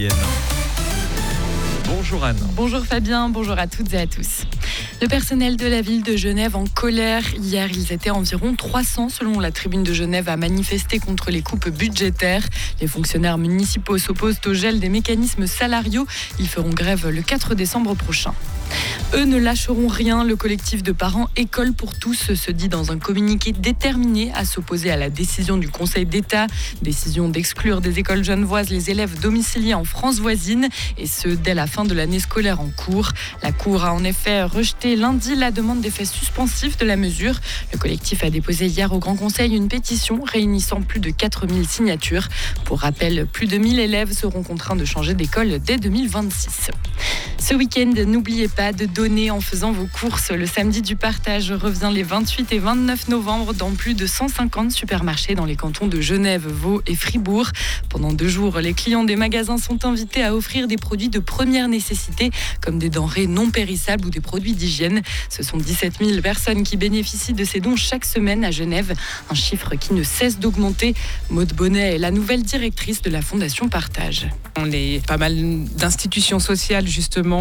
francilienne. Bonjour Anne. Bonjour Fabien, bonjour à toutes et à tous. Le personnel de la ville de Genève en colère. Hier, ils étaient environ 300 selon la tribune de Genève à manifester contre les coupes budgétaires. Les fonctionnaires municipaux s'opposent au gel des mécanismes salariaux. Ils feront grève le 4 décembre prochain. Eux ne lâcheront rien. Le collectif de parents École pour tous se dit dans un communiqué déterminé à s'opposer à la décision du Conseil d'État. Décision d'exclure des écoles genevoises les élèves domiciliés en France voisine, et ce dès la fin de l'année scolaire en cours. La Cour a en effet rejeté lundi la demande d'effet suspensif de la mesure. Le collectif a déposé hier au Grand Conseil une pétition réunissant plus de 4000 signatures. Pour rappel, plus de 1000 élèves seront contraints de changer d'école dès 2026. Ce week-end, n'oubliez pas de donner en faisant vos courses. Le samedi du partage revient les 28 et 29 novembre dans plus de 150 supermarchés dans les cantons de Genève, Vaud et Fribourg. Pendant 2 jours, les clients des magasins sont invités à offrir des produits de première nécessité, comme des denrées non périssables ou des produits d'hygiène. Ce sont 17 000 personnes qui bénéficient de ces dons chaque semaine à Genève, un chiffre qui ne cesse d'augmenter. Maude Bonnet est la nouvelle directrice de la Fondation Partage. On est pas mal d'institutions sociales justement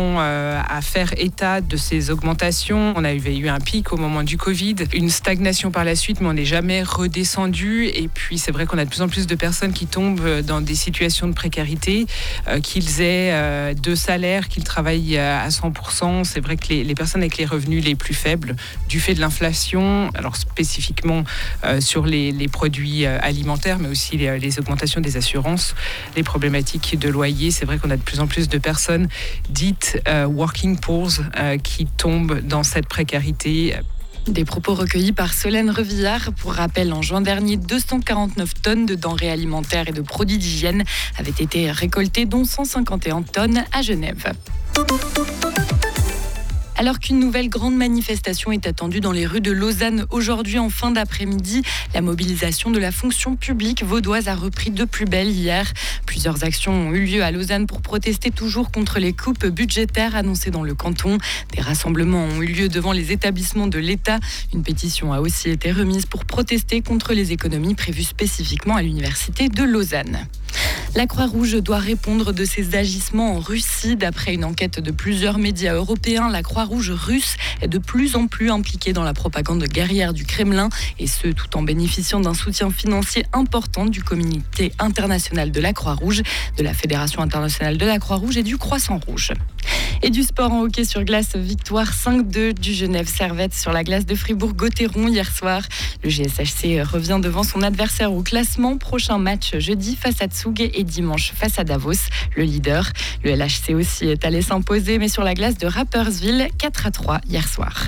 à faire état de ces augmentations. On avait eu un pic au moment du Covid, une stagnation par la suite, mais on n'est jamais redescendu. Et puis c'est vrai qu'on a de plus en plus de personnes qui tombent dans des situations de précarité, qu'ils aient 2 salaires, qu'ils travaillent à 100%. C'est vrai que les personnes avec les revenus les plus faibles, du fait de l'inflation, alors spécifiquement sur les produits alimentaires, mais aussi les augmentations des assurances, les problématiques de loyer, c'est vrai qu'on a de plus en plus de personnes dites working poor qui tombent dans cette précarité. Des propos recueillis par Solène Revillard. Pour rappel, en juin dernier, 249 tonnes de denrées alimentaires et de produits d'hygiène avaient été récoltées, dont 151 tonnes à Genève. Alors qu'une nouvelle grande manifestation est attendue dans les rues de Lausanne aujourd'hui en fin d'après-midi, la mobilisation de la fonction publique vaudoise a repris de plus belle hier. Plusieurs actions ont eu lieu à Lausanne pour protester toujours contre les coupes budgétaires annoncées dans le canton. Des rassemblements ont eu lieu devant les établissements de l'État. Une pétition a aussi été remise pour protester contre les économies prévues spécifiquement à l'université de Lausanne. La Croix-Rouge doit répondre de ses agissements en Russie. D'après une enquête de plusieurs médias européens, la Croix-Rouge russe est de plus en plus impliquée dans la propagande guerrière du Kremlin, et ce, tout en bénéficiant d'un soutien financier important du Comité international de la Croix-Rouge, de la Fédération internationale de la Croix-Rouge et du Croissant-Rouge. Et du sport en hockey sur glace, victoire 5-2 du Genève Servette sur la glace de Fribourg-Gotteron hier soir. Le GSHC revient devant son adversaire au classement. Prochain match jeudi face à Zug et dimanche face à Davos, le leader. Le LHC aussi est allé s'imposer, mais sur la glace de Rapperswil, 4-3 hier soir.